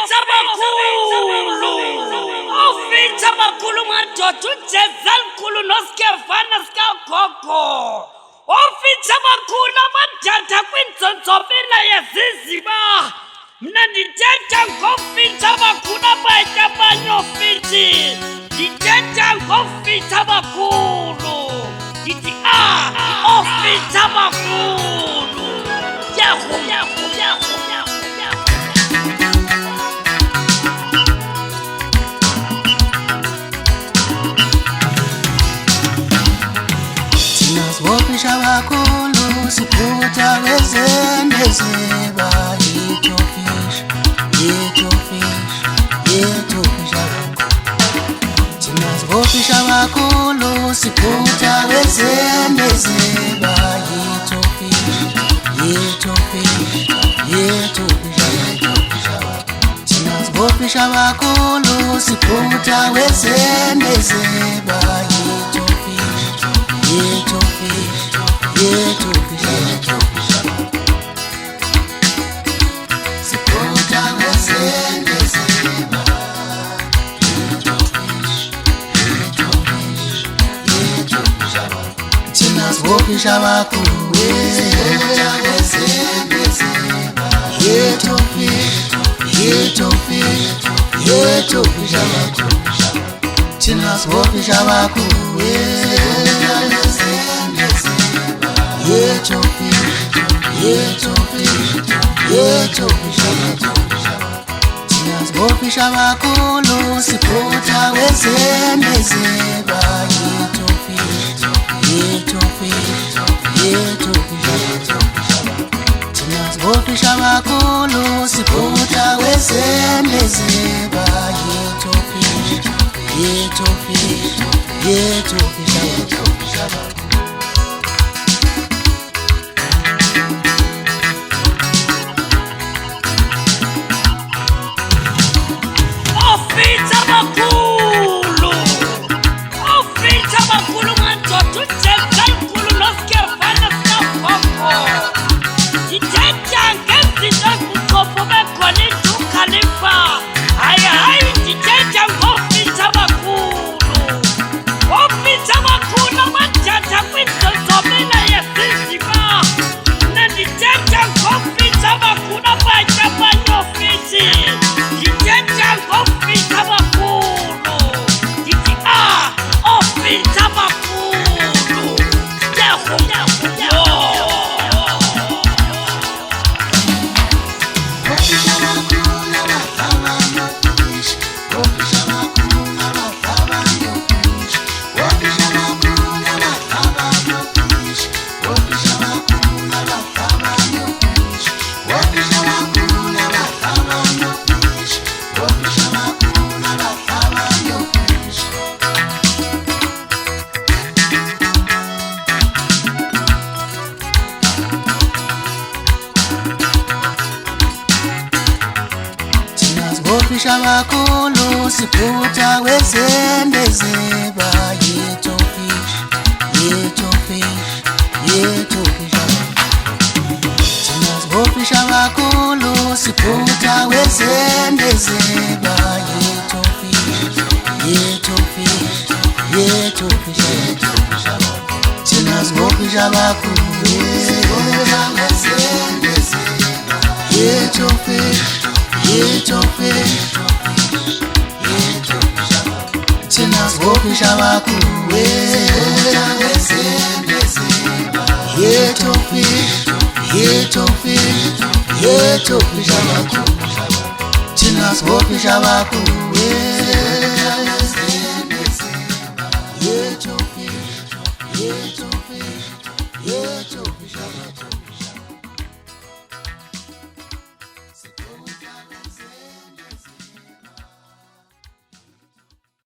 Officer Bakulu Mantotu Jezal Kulu Noskefana Skakoko. Officer Bakula Matata Quinton Sopina Yaziziba. Nanditenta Officer Bakuna by Japan Officer. Ditenta Officer Bakulu. Officer Bakulu. Yahoo. Wopisha bakulu siputa wezendezeba yeto fish Tinas wopisha bakulu siputa wezendezeba yeto fish Tinas wopisha bakulu siputa wezendezeba yeto fish Siputa wezendezeba Tinas wopisha bakulu Siputa wezendezeba Yeto fish Tinas wopisha bakulu Tinas wopisha bakulu siputa wezendezeba Tinas wopisha bakulu siputa wezendezeba Wopisha bakulu siputa wezendezeba yeto fish Tinas wopisha bakulu siputa wezendezeba yeto fish Tinas wopisha bakulu wezendezeba yeto fish Tinas wopisha bakulu Tinas wopisha bakulu